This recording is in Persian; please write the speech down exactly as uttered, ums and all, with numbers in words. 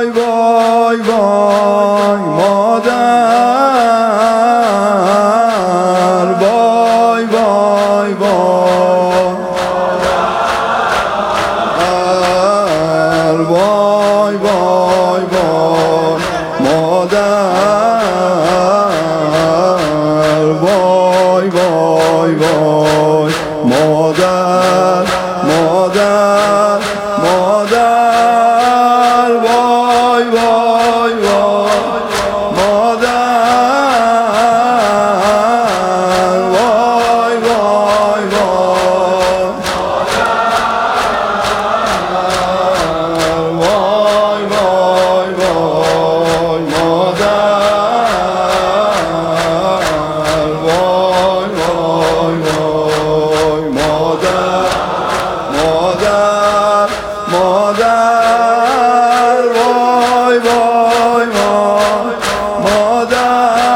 وای وای مادر، وای وای وای وای وای وای مادر، وای وای وای مادر، مادر مادر، وای وای وای مادر، وای وای وای وای وای وای مادر، وای وای وای مادر، مادر مادر، وای وای وای مادر.